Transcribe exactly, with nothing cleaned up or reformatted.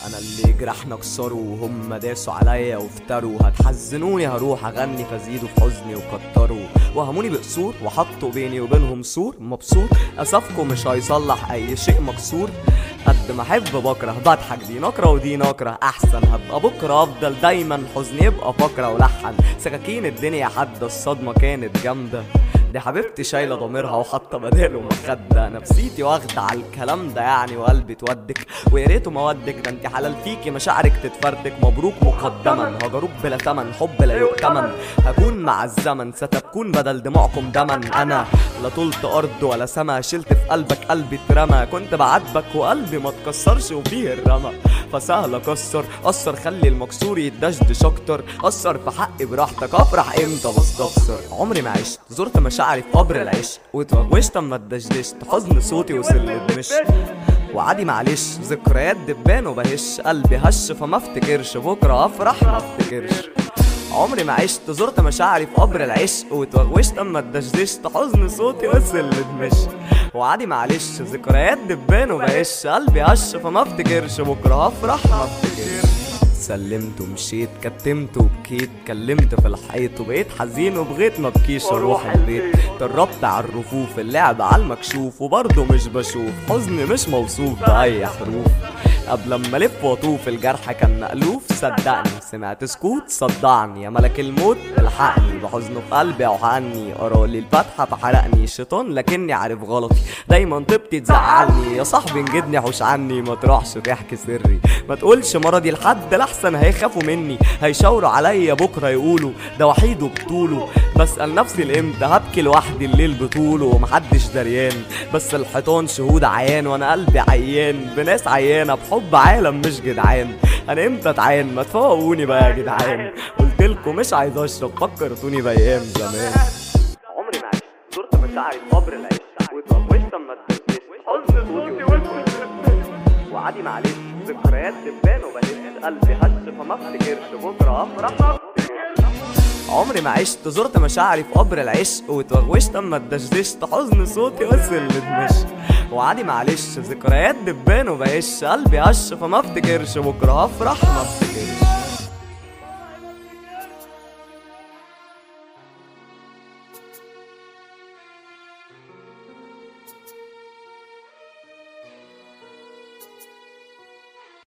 انا اللي جرحنا كسروا وهم داسوا عليا وافتروا، هتحزنوني هروح اغني فزيدوا في حزني وكتروا، وهموني بقصور وحطوا بيني وبينهم سور. مبسوط اسفكم مش هيصلح اي شيء مكسور، قد ما احب بكره بضحك دي نكره ودي نكره، احسن هبقى بكره افضل دايما حزني يبقى فقره. ولحن سكاكين الدنيا حد الصدمه كانت جامده، دي حبيبتي شايله ضميرها وحاطه بداله مخده، نفسيتي واخده على الكلام ده يعني وقلبي تودك، ويا ريته ما ودك ده انت حلال فيكي مشاعرك تتفردك. مبروك مقدما هجروك بلا تمن، حب لا يؤتمن هكون مع الزمن، ستبكون بدل دموعكم دما. انا لا طلت ارض ولا سما، شلت في قلبك قلبي اترمى، كنت بعاتبك وقلبي ما تكسرش وفيه الرمى، فسهل اكسر اثر خلي المكسور يتدشدش اكتر، اثر في حقي براحتك افرح امتى بستخسر. عمري ما عشت زرت مشاعري في قبر العشق واتوجوشت اما اتدشدشت، حزن صوتي وصل لدمشق وعادي معلش، ذكريات دبان وبهش، قلبي هش فما افتكرش بكره افرح ما افتكرش. عمري ما عشت زرت مشاعري في قبر العشق واتوغوشت اما اتدشدشت، حزن صوتي وصل لدمشق وعادي معلش، ذكريات دبان وبهش، قلبي هش فما افتكرش بكره افرح ما افتكرش. سلمت ومشيت كتمت وبكيت، كلمت في الحيط وبقيت حزين وبغيت ما بكيش اروح البيت، دربت على الرفوف اللعب على المكشوف وبرضه مش بشوف، حزني مش موصوف بأي حروف، قبل اما الف واطوف الجرح كان مألوف. صدقني سمعت سكوت صدعني يا ملك الموت الحقني، بحزنه في قلبي اوحقني، قرالي الفتحه فحرقني الشيطان لكني عارف غلطي، دايما طيبتي تزعلني يا صاحبي انجدني حوش عني، ما تروحش تحكي سري ما تقولش مرضي لحد لحسن هيخافوا مني، هيشاوروا عليا بكره يقولوا ده وحيد وبطوله، بسأل نفسي الامتى هبكي لوحدي الليل بطوله ومحدش دريان، بس الحيطان شهود عيان وانا قلبي عيان بناس عيانه بحب عالم مش جدعان، انا امتى اتعان ما تفوقوني بقى يا جدعان، قلتلكوا مش عايز اشرب فكرتوني بايام زمان. عمري ما عشت زرت مشاعري في قبر العشق واتوغوشت اما اتدشدشت، حزن صوتي وصل وعادي معلش، ذكريات دبان وبهش، قلبي هش فما افتكرش بكره افرح ما افتكرش. عمري ما عشت زرت مشاعري في قبر العشق واتوغوشت اما اتدشدشت، حزن صوتي وصل لدمشق وعادي معلش، ذكريات دبان وبهش، قلبي هش فما افتكرش بكره افرح ما افتكرش.